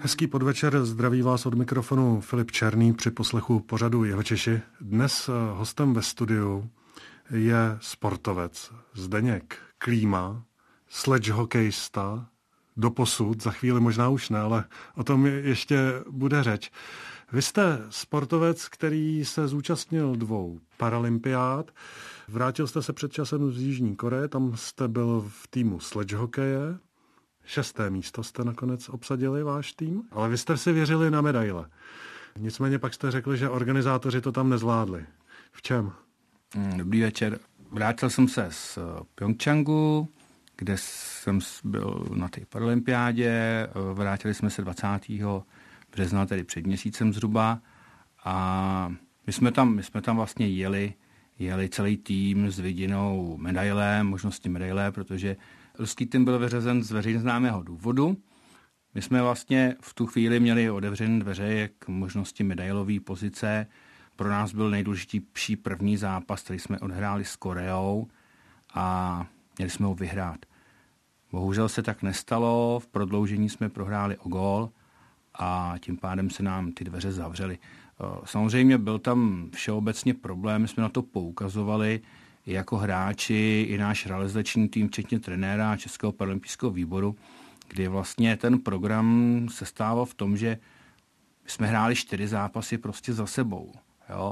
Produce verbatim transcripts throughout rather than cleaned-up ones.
Hezký podvečer, zdraví vás od mikrofonu Filip Černý při poslechu pořadu Jihočeši. Dnes hostem ve studiu je sportovec Zdeněk Klíma, sledge hokejista, doposud, za chvíli možná už ne, ale o tom ještě bude řeč. Vy jste sportovec, který se zúčastnil dvou paralympiád. Vrátil jste se před časem z Jižní Koreje, tam jste byl v týmu sledge hokeje. Šesté místo jste nakonec obsadili váš tým, ale vy jste si věřili na medaile. Nicméně pak jste řekli, že organizátoři to tam nezvládli. V čem? Dobrý večer. Vrátil jsem se z Pyeongchangu, kde jsem byl na té paralympiádě. Vrátili jsme se dvacátého března, tedy před měsícem zhruba. A my jsme tam, my jsme tam vlastně jeli, jeli celý tým s vidinou medaile, možnosti medaile, protože ruský tým byl vyřazen z veřejně známého důvodu. My jsme vlastně v tu chvíli měli otevřené dveře k možnosti medailové pozice. Pro nás byl nejdůležitější první zápas, který jsme odhráli s Koreou a měli jsme ho vyhrát. Bohužel se tak nestalo, v prodloužení jsme prohráli o gól a tím pádem se nám ty dveře zavřely. Samozřejmě byl tam všeobecně problém, my jsme na to poukazovali i jako hráči, i náš realizační tým, včetně trenéra Českého paralympijského výboru, kdy vlastně ten program se stával v tom, že jsme hráli čtyři zápasy prostě za sebou. Jo.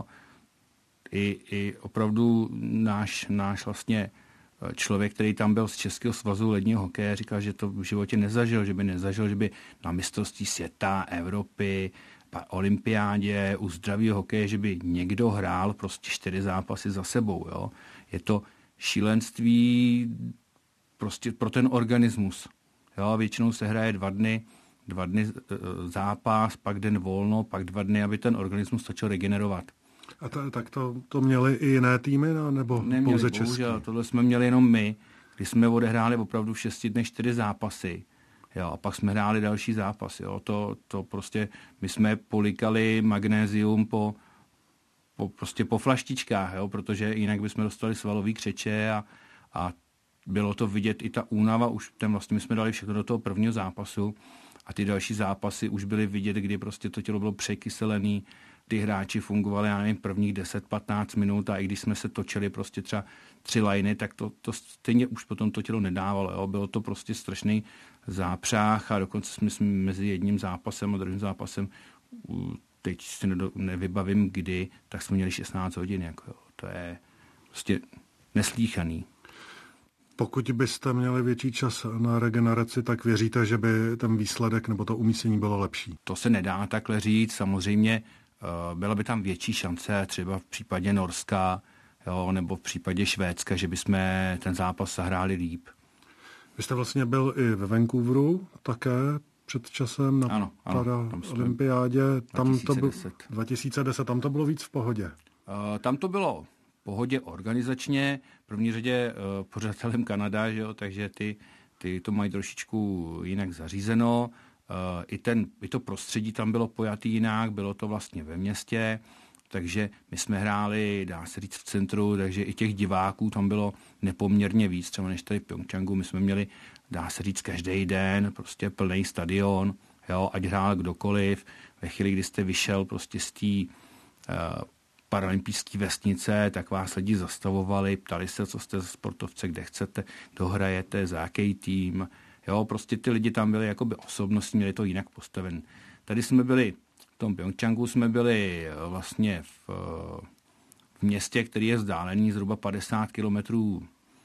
I, i opravdu náš, náš vlastně člověk, který tam byl z Českého svazu ledního hokeje, říkal, že to v životě nezažil, že by nezažil, že by na mistrovství světa, Evropy, olympiádě, u zdravého hokeje, že by někdo hrál prostě čtyři zápasy za sebou. Jo. Je to šílenství prostě pro ten organismus. Jo. Většinou se hraje dva dny, dva dny zápas, pak den volno, pak dva dny, aby ten organismus začal regenerovat. A to, tak to, to měli i jiné týmy, no, nebo Neměli, pouze český? Bohužel, tohle jsme měli jenom my, když jsme odehráli opravdu v šesti dnech čtyři zápasy. Jo, a pak jsme hráli další zápas. Jo. To, to prostě, my jsme polikali magnézium po, po, prostě po flaštičkách, jo, protože jinak bychom dostali svalový křeče a, a bylo to vidět i ta únava, už ten vlastně my jsme dali všechno do toho prvního zápasu a ty další zápasy už byly vidět, kdy prostě to tělo bylo překyselený, ty hráči fungovali, já nevím, prvních deset patnáct minut a i když jsme se točili prostě třeba tři lajny, tak to, to stejně už potom to tělo nedávalo. Jo. Bylo to prostě strašný zápřah a dokonce jsme mezi jedním zápasem a druhým zápasem, teď si nevybavím kdy, tak jsme měli šestnáct hodin. Jako, jo. To je prostě neslíchaný. Pokud byste měli větší čas na regeneraci, tak věříte, že by ten výsledek nebo to umístění bylo lepší? To se nedá takhle říct. Samozřejmě byla by tam větší šance, třeba v případě Norska, jo, nebo v případě Švédska, že bychom ten zápas zahráli líp. Vy jste vlastně byl i ve Vancouveru také před časem na ano, ano, paralympiádě. Tam to bylo dva tisíce deset, tam to bylo víc v pohodě. Uh, tam to bylo v pohodě organizačně, v první řadě uh, pořadatelem Kanada, že jo, takže ty, ty to mají trošičku jinak zařízeno. Uh, i, ten, I to prostředí tam bylo pojatý jinak, bylo to vlastně ve městě, takže my jsme hráli, dá se říct, v centru, takže i těch diváků tam bylo nepoměrně víc, třeba než tady v Pyeongchangu. My jsme měli, dá se říct, každý den prostě plný stadion, jo, ať hrál kdokoliv. Ve chvíli, kdy jste vyšel prostě z té uh, paralympijské vesnice, tak vás lidi zastavovali, ptali se, co jste za sportovce, kde chcete, kdo hrajete, za jaký tým. Jo, prostě ty lidi tam byli jakoby osobnostní, měli to jinak postaven. Tady jsme byli, v tom Pyeongchangu jsme byli vlastně v, v městě, který je vzdálený zhruba padesát kilometrů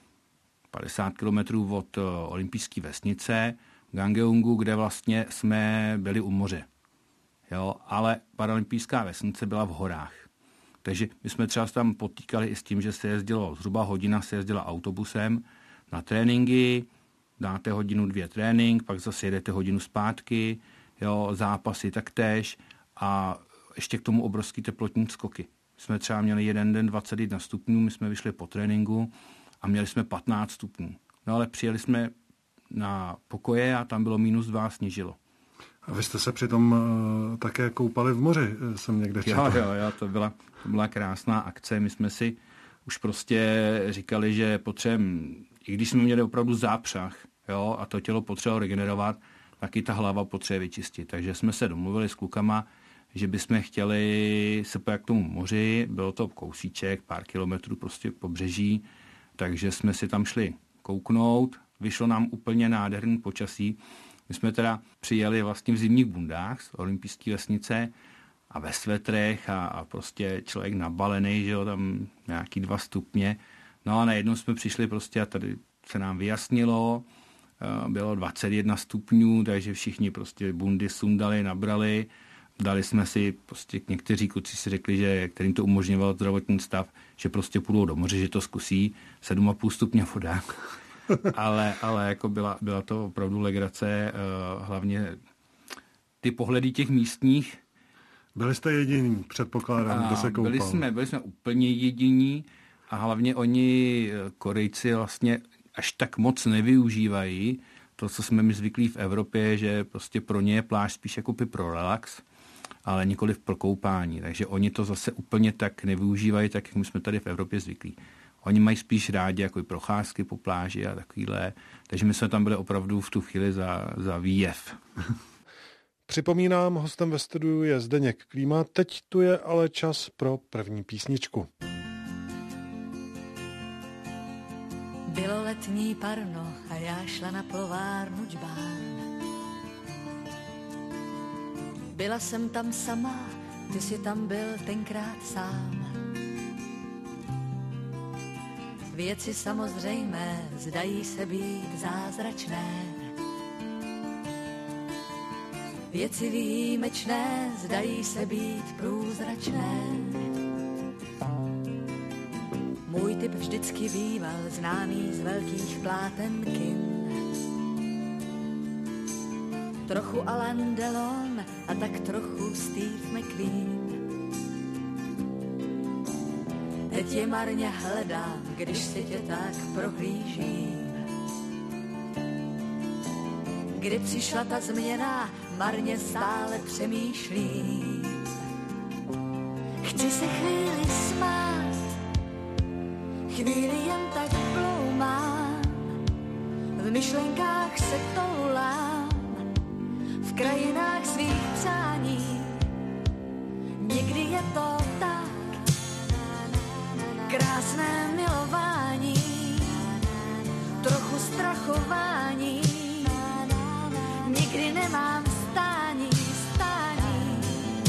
padesát kilometrů od olympijské vesnice, v Gangneungu, kde vlastně jsme byli u moře. Jo, ale paralympijská vesnice byla v horách. Takže my jsme třeba tam potýkali i s tím, že se jezdilo zhruba hodina, se jezdila autobusem na tréninky, dáte hodinu, dvě trénink, pak zase jedete hodinu zpátky, jo, zápasy taktéž a ještě k tomu obrovský teplotní skoky. My jsme třeba měli jeden den dvacet jedna stupňů, my jsme vyšli po tréninku a měli jsme patnáct stupňů. No ale přijeli jsme na pokoje a tam bylo minus dva, sněžilo. A vy jste se přitom uh, také koupali v moři, jsem někde četl. Jo, jo, jo, to byla, to byla krásná akce. My jsme si už prostě říkali, že potřebujeme, i když jsme měli opravdu zápřah, jo, a to tělo potřebovalo regenerovat, taky ta hlava potřebuje vyčistit. Takže jsme se domluvili s klukama, že bychom chtěli se pojít k tomu moři, bylo to kousíček, pár kilometrů prostě pobřeží, takže jsme si tam šli kouknout, vyšlo nám úplně nádherný počasí. My jsme teda přijeli vlastně v zimních bundách z olympijské vesnice a ve svetrech a, a prostě člověk nabalený, že jo, tam nějaký dva stupně. No a najednou jsme přišli prostě a tady se nám vyjasnilo, bylo dvacet jedna stupňů, takže všichni prostě bundy sundali, nabrali. Dali jsme si, prostě někteří kluci si řekli, že kterým to umožňoval zdravotní stav, že prostě půjdou do moře, že to zkusí, sedm a půl stupně voda. ale ale jako byla, byla to opravdu legrace, hlavně ty pohledy těch místních. Byli jste jediní, předpokládám, kdo se koupal. Byli jsme, byli jsme úplně jediní a hlavně oni, Korejci, vlastně až tak moc nevyužívají to, co jsme my zvyklí v Evropě, že prostě pro ně je pláž spíš jako pro relax, ale nikoliv pro koupání. Takže oni to zase úplně tak nevyužívají, tak jak my jsme tady v Evropě zvyklí. Oni mají spíš rádi jako procházky po pláži a takovýhle. Takže my jsme tam byli opravdu v tu chvíli za, za výjev. Připomínám, hostem ve studiu je Zdeněk Klíma. Teď tu je ale čas pro první písničku. Bylo letní parno a já šla na plovárnu Džbán. Byla jsem tam sama, ty jsi tam byl tenkrát sám. Věci samozřejmé zdají se být zázračné. Věci výjimečné zdají se být průzračné. Můj typ vždycky býval známý z velkých pláten kin. Trochu Alain Delon a tak trochu Steve McQueen. Teď je marně hledám, když si tě tak prohlížím. Kdy přišla ta změna, marně stále přemýšlím. Chci se chvíli smát, chvíli jen tak bloumám, v myšlenkách se toulám, v krajinách svých přání. Někdy je to tak, krásné milování, trochu strachování. Nikdy nemám stání, stání.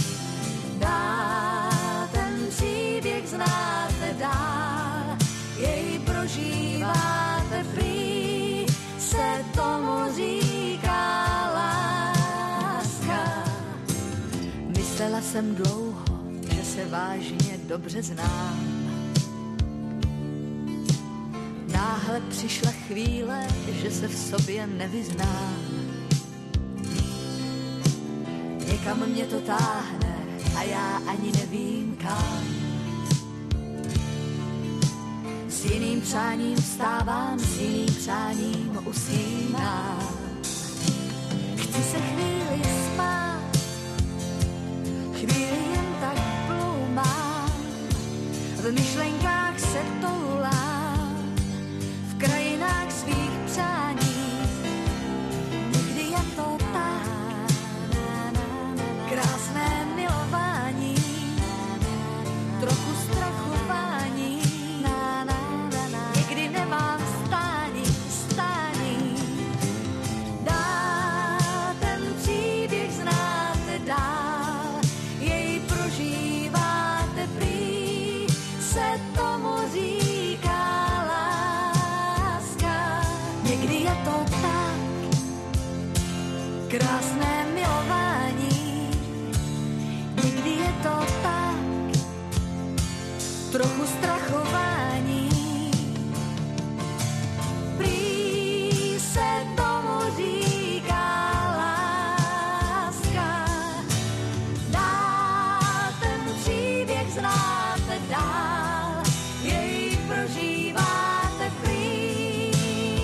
Dál ten příběh znáte dál, jej prožíváte prý, se tomu říká láska. Myslela jsem dlouho, že se vážně dobře znám. Náhle přišla chvíle, že se v sobě nevyznám. Někam mě to táhne a já ani nevím kam. S jiným přáním vstávám, s jiným přáním usínám. Chci se chvíli spát, chvíli jen tak bloumám, v myšlenkách se toulám, v krajinách svých přání. Někdy je to tak, krásné milování, trochu strachování. Někdy nemám stání, stání. Dál ten příběh znáte dál, jej prožíváte prý, se tomu říká láska. Někdy je to tak, krásné milování. Někdy je to tak, trochu strachování. Prý se tomu říká láska. Dál ten příběh znáte dál, jej prožíváte prý.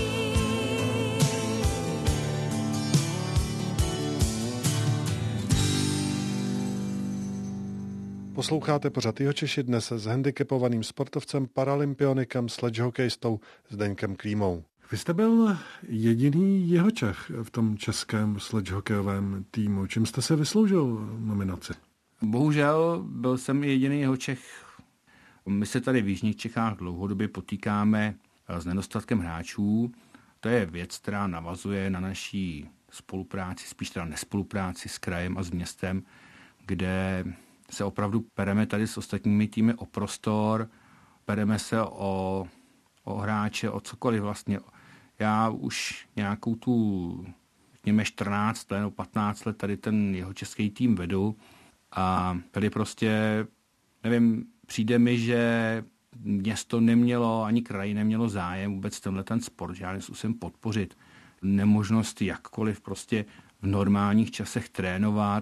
Posloucháte pořad Jihočeši dnes s handicapovaným sportovcem, paralympionikem, sledgehokejistou Zdeňkem Klímou. Vy jste byl jediný Jihočech v tom českém sledgehokejovém týmu. Čím jste se vysloužil nominaci? Bohužel byl jsem jediný Jihočech. My se tady v jižních Čechách dlouhodobě potýkáme s nedostatkem hráčů. To je věc, která navazuje na naší spolupráci, spíš teda nespolupráci s krajem a s městem, kde se opravdu pereme tady s ostatními týmy o prostor, pereme se o, o hráče, o cokoliv vlastně. Já už nějakou tu, řekněme, čtrnáct let nebo patnáct let tady ten jeho český tým vedu a tady prostě, nevím, přijde mi, že město nemělo, ani kraj nemělo zájem vůbec tenhle ten sport žádným způsobem podpořit. Nemožnost jakkoliv prostě v normálních časech trénovat,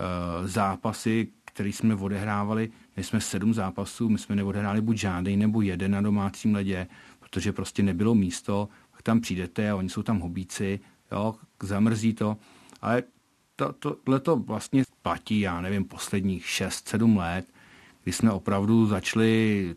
zápasy, které jsme odehrávali, my jsme sedm zápasů, my jsme neodehráli buď žádný nebo jeden na domácím ledě, protože prostě nebylo místo, tak tam přijdete a oni jsou tam hobíci, jo, zamrzí to, ale to, tohle to vlastně platí, já nevím, posledních šest sedm let, kdy jsme opravdu začali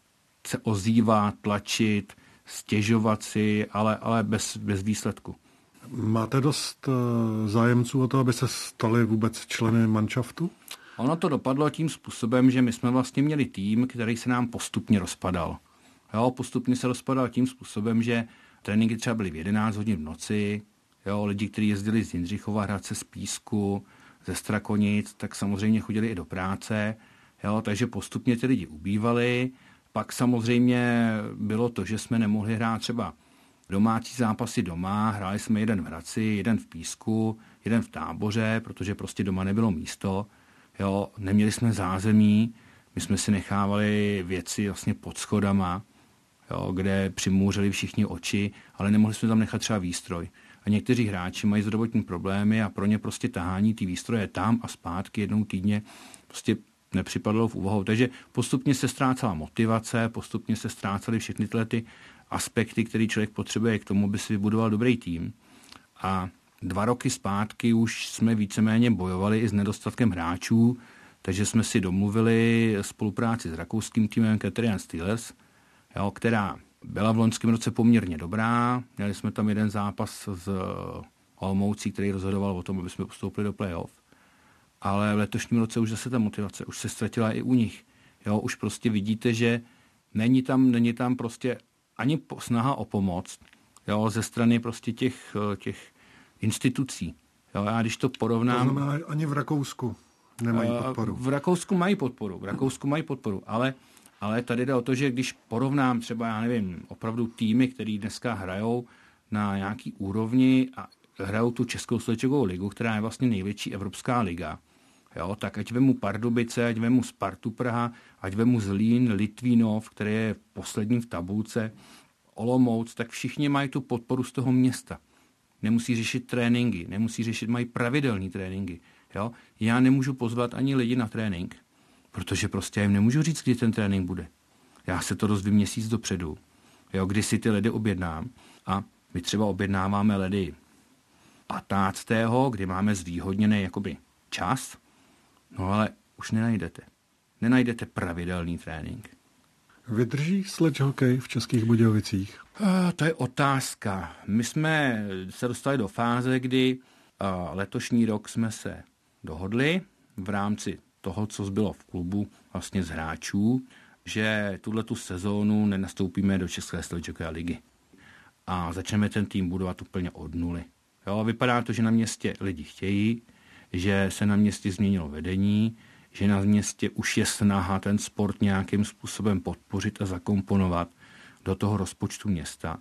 se ozývat, tlačit, stěžovat si, ale, ale bez, bez výsledku. Máte dost zájemců o to, aby se stali vůbec členy manšaftu? Ono to dopadlo tím způsobem, že my jsme vlastně měli tým, který se nám postupně rozpadal. Jo, postupně se rozpadal tím způsobem, že tréninky třeba byly v jedenáct hodin v noci, jo, lidi, kteří jezdili z Jindřichova Hradce, z Písku, ze Strakonic, tak samozřejmě chodili i do práce, jo, takže postupně ty lidi ubývali. Pak samozřejmě bylo to, že jsme nemohli hrát třeba domácí zápasy doma, hráli jsme jeden v Hradci, jeden v Písku, jeden v Táboře, protože prostě doma nebylo místo, jo, neměli jsme zázemí, my jsme si nechávali věci vlastně pod schodama, jo, kde přimouřili všichni oči, ale nemohli jsme tam nechat třeba výstroj. A někteří hráči mají zdravotní problémy a pro ně prostě tahání ty výstroje tam a zpátky jednou týdně prostě nepřipadlo v úvahu. Takže postupně se ztrácela motivace, postupně se ztrácely všechny tyhle ty aspekty, které člověk potřebuje k tomu, aby si vybudoval dobrý tým. A dva roky zpátky už jsme víceméně bojovali i s nedostatkem hráčů, takže jsme si domluvili spolupráci s rakouským týmem Katerian Steelers, jo, která byla v loňském roce poměrně dobrá. Měli jsme tam jeden zápas s Olomoucí, který rozhodoval o tom, aby jsme postoupili do playoff. Ale v letošním roce už zase ta motivace už se ztratila i u nich. Jo, už prostě vidíte, že není tam, není tam prostě ani snaha o pomoc, jo, ze strany prostě těch, těch institucí. Jo, já když to porovnám... To znamená, ani v Rakousku nemají podporu. V Rakousku mají podporu, v Rakousku mají podporu, ale, ale tady jde o to, že když porovnám třeba, já nevím, opravdu týmy, který dneska hrajou na nějaký úrovni a hrajou tu Českou sledgehokejovou ligu, která je vlastně největší evropská liga, jo, tak ať vemu Pardubice, ať vemu Spartu Praha, ať vemu Zlín, Litvínov, který je poslední v tabulce, Olomouc, tak všichni mají tu podporu z toho města. Nemusí řešit tréninky, nemusí řešit, mají pravidelné tréninky. Jo. Já nemůžu pozvat ani lidi na trénink, protože prostě jim nemůžu říct, kdy ten trénink bude. Já se to dozvím měsíc dopředu, jo, kdy si ty ledy objednám a my třeba objednáváme ledy patnáctého kdy máme zvýhodněný jakoby čas, no ale už nenajdete. Nenajdete pravidelný trénink. Vydrží sledgehokej v Českých Budějovicích? Uh, to je otázka. My jsme se dostali do fáze, kdy uh, letošní rok jsme se dohodli v rámci toho, co zbylo v klubu vlastně z hráčů, že tuhletu sezónu nenastoupíme do České sledgehokejové ligy. A začneme ten tým budovat úplně od nuly. Jo, vypadá to, že na městě lidi chtějí, že se na městě změnilo vedení, že na městě už je snaha ten sport nějakým způsobem podpořit a zakomponovat do toho rozpočtu města.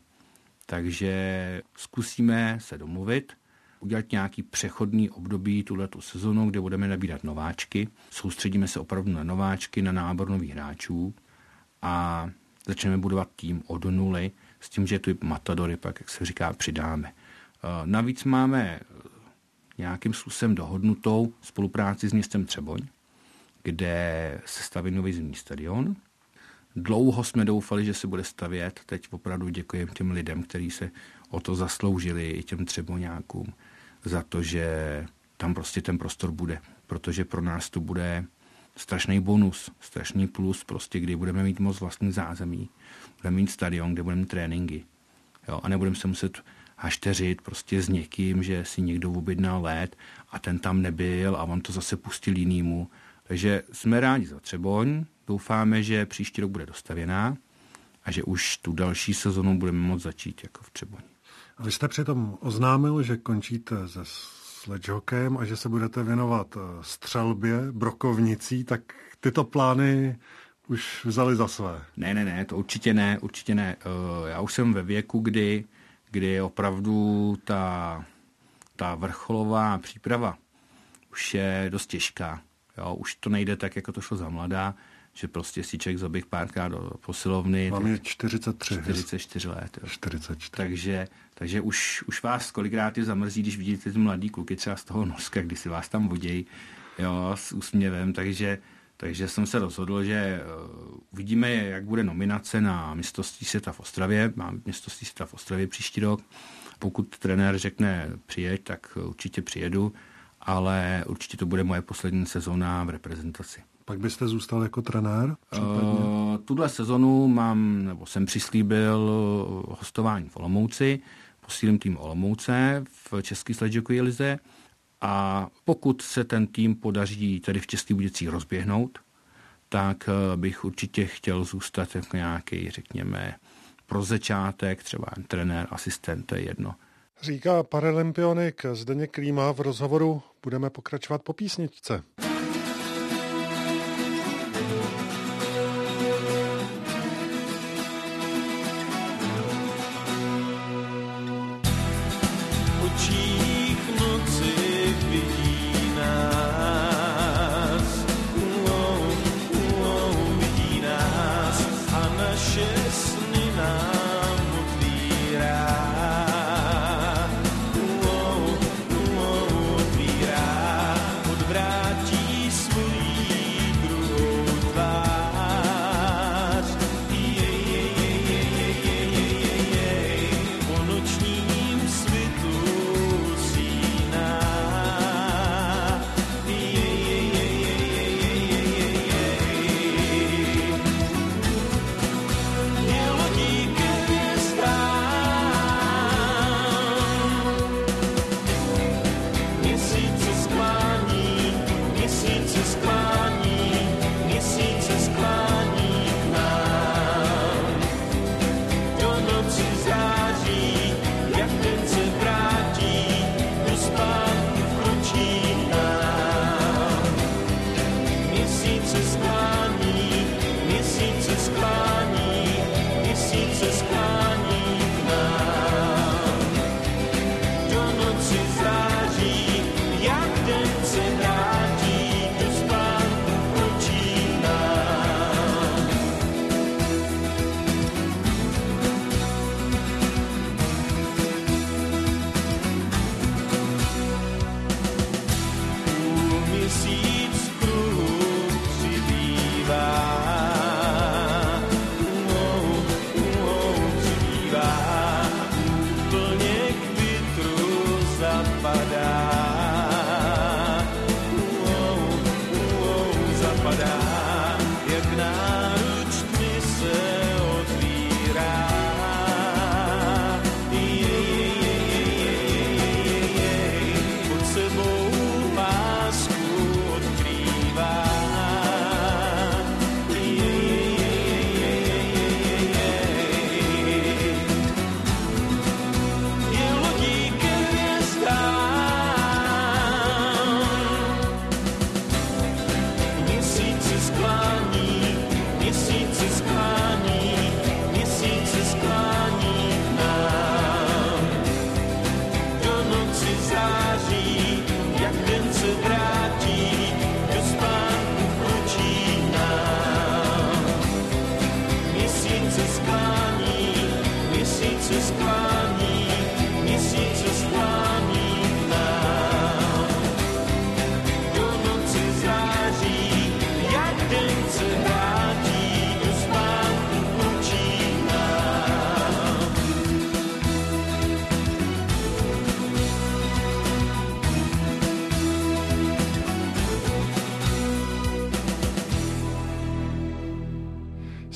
Takže zkusíme se domluvit, udělat nějaký přechodný období tuhletu sezonu, kde budeme nabírat nováčky. Soustředíme se opravdu na nováčky, na nábor nových hráčů a začneme budovat tým od nuly s tím, že tu matadory pak, jak se říká, přidáme. Navíc máme nějakým způsobem dohodnutou spolupráci s městem Třeboň, kde se staví nový zimní stadion. Dlouho jsme doufali, že se bude stavět. Teď opravdu děkujeme těm lidem, kteří se o to zasloužili, i těm Třeboňákům, za to, že tam prostě ten prostor bude. Protože pro nás to bude strašný bonus, strašný plus, prostě, kdy budeme mít moc vlastní zázemí. Budeme mít stadion, kde budeme mít tréninky. Jo, a nebudeme se muset hašteřit prostě s někým, že si někdo objednal let a ten tam nebyl a on to zase pustil jinýmu. Takže jsme rádi za Třeboň, doufáme, že příští rok bude dostavěná a že už tu další sezonu budeme moct začít jako v Třeboni. A vy jste přitom oznámil, že končíte se sledgehokejem a že se budete věnovat střelbě, brokovnicí, tak tyto plány už vzali za své. Ne, ne, ne, to určitě ne, určitě ne. Já už jsem ve věku, kdy, kdy opravdu ta, ta vrcholová příprava už je dost těžká. Jo, už to nejde tak, jako to šlo za mladá, že prostě si člověk zaběh párkrát do posilovny. Mám je čtyřicet tři. čtyřicet čtyři let. Jo. čtyřicet čtyři. Takže, takže už, už vás kolikrát je zamrzí, když vidíte ty mladý kluky třeba z toho Norska, kdy si vás tam vodějí, jo, s úsměvem, takže Takže jsem se rozhodl, že uvidíme, jak bude nominace na mistrovství světa v Ostravě. Mám mistrovství světa v Ostravě příští rok. Pokud trenér řekne přijeď, tak určitě přijedu, ale určitě to bude moje poslední sezóna v reprezentaci. Pak byste zůstal jako trenér? Uh, tuhle sezonu mám, nebo jsem přislíbil hostování v Olomouci, posílím tým Olomouce v České sledgehockey lize. A pokud se ten tým podaří tady v Českých Budějcích rozběhnout, tak bych určitě chtěl zůstat jako nějaký, řekněme, pro začátek, třeba trenér, asistent, to je jedno. Říká paralympionik Zdeněk Klíma v rozhovoru. Budeme pokračovat po písničce.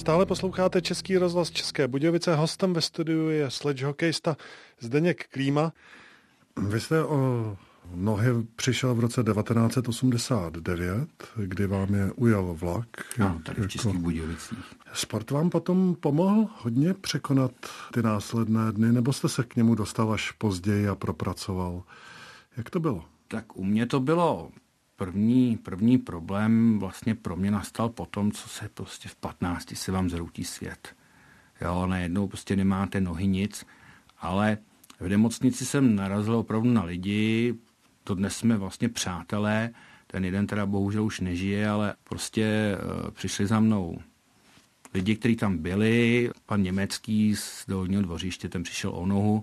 Stále posloucháte Český rozhlas České Budějovice. Hostem ve studiu je sledge hokejista Zdeněk Klíma. Vy jste o nohy přišel v roce devatenáct set osmdesát devět, kdy vám je ujel vlak. Ano, tady v Českých Budějovicích. Sport vám potom pomohl hodně překonat ty následné dny, nebo jste se k němu dostal až později a propracoval? Jak to bylo? Tak u mě to bylo první, první problém vlastně pro mě nastal potom, co se prostě v patnácti se vám zhroutí svět. Jo, najednou prostě nemáte nohy nic, ale v nemocnici jsem narazil opravdu na lidi, to dnes jsme vlastně přátelé, ten jeden teda bohužel už nežije, ale prostě uh, přišli za mnou lidi, kteří tam byli, pan Německý z Dolního Dvořiště, ten přišel o nohu,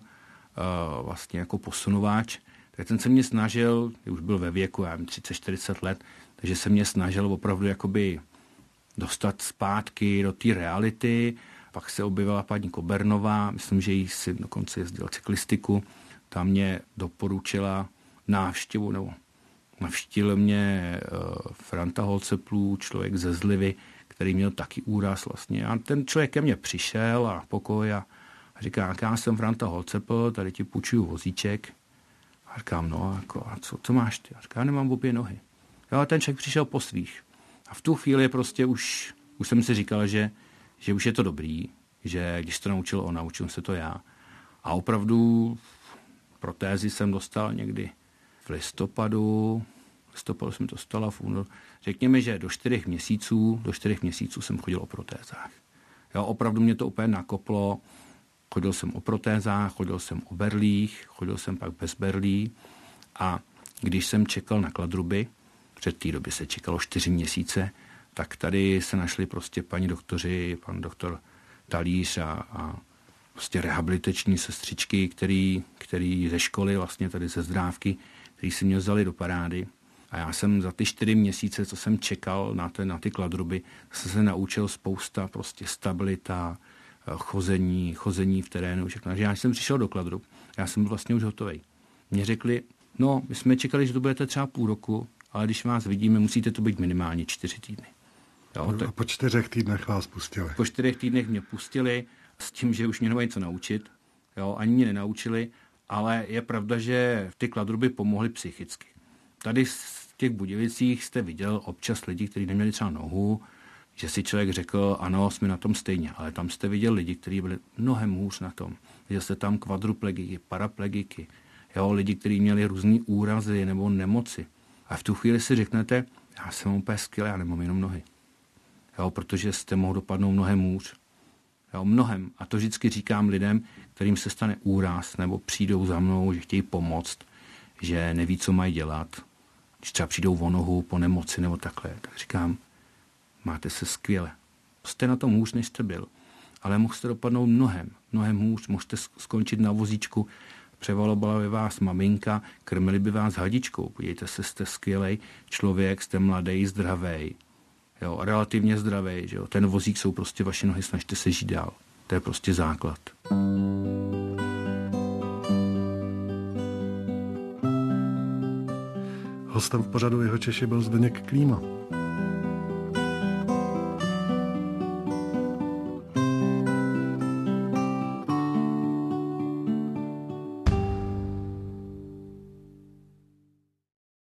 uh, vlastně jako posunováč, tak ten se mě snažil, už byl ve věku, já nevím, třicet čtyřicet let, takže se mě snažil opravdu jakoby dostat zpátky do té reality. Pak se objevila paní Kobernová, myslím, že jí si dokonce jezdil cyklistiku, ta mě doporučila návštěvu, nebo navštívil mě uh, Franta Holceplů, člověk ze Zlivy, který měl taky úraz vlastně. A ten člověk ke mně přišel a pokoj a říká, já jsem Franta Holcepl, tady ti půjčuju vozíček. A říkám, no, jako, a co, co máš ty? A říká, já nemám obě nohy. Jo, a ten člověk přišel po svých. A v tu chvíli prostě už, už jsem si říkal, že, že už je to dobrý, že když to naučil on, naučil se to já. A opravdu protézy jsem dostal někdy v listopadu, v listopadu jsem to dostala v únoru. Řekněme, že do čtyřech měsíců, do čtyřech měsíců jsem chodil o protézách. Jo, opravdu mě to úplně nakoplo. Chodil jsem o protézách, chodil jsem o berlích, chodil jsem pak bez berlí a když jsem čekal na kladruby, před té době se čekalo čtyři měsíce, tak tady se našli prostě paní doktoři, pan doktor Talíř a, a prostě rehabilitační sestřičky, který, který ze školy, vlastně tady ze Zdrávky, který si mě vzali do parády. A já jsem za ty čtyři měsíce, co jsem čekal na, te, na ty kladruby, jsem se naučil spousta prostě stabilita, chození, chození v terénu, všechno. Takže já jsem přišel do kladrub, já jsem byl vlastně už hotovej. Mně řekli, no, my jsme čekali, že to budete třeba půl roku, ale když vás vidíme, musíte to být minimálně čtyři týdny. Jo, tak a po čtyřech týdnech vás pustili. Po čtyřech týdnech mě pustili s tím, že už mě nemají co naučit. Jo, ani mě nenaučili, ale je pravda, že ty kladruby pomohly psychicky. Tady v těch Budějovicích jste viděl občas lidi, kteří neměli třeba nohu, že si člověk řekl, ano, jsme na tom stejně, ale tam jste viděl lidi, kteří byli mnohem hůř na tom. Viděl jste tam kvadruplegiky, paraplegiky, jo, lidi, kteří měli různé úrazy nebo nemoci. A v tu chvíli si řeknete, já jsem úplně skvělý, já nemám jenom nohy. Jo, protože jste mohl dopadnout mnohem hůř. Jo, mnohem. A to vždycky říkám lidem, kterým se stane úraz nebo přijdou za mnou, že chtějí pomoct, že neví, co mají dělat. Když třeba přijdou o nohu po nemoci nebo takhle, tak říkám, máte se skvěle. Jste na tom hůř, než jste byl. Ale mohl jste dopadnout mnohem, mnohem hůř. Můžete skončit na vozíčku, převalovala by vás maminka, krmili by vás hadičkou. Podívejte se, jste skvělej člověk, jste mladý, zdravej. Jo, relativně zdravej. Že jo. Ten vozík jsou prostě vaše nohy, snažte se žít dál. To je prostě základ. Hostem v pořadu Jihočeši byl Zdeněk Klíma.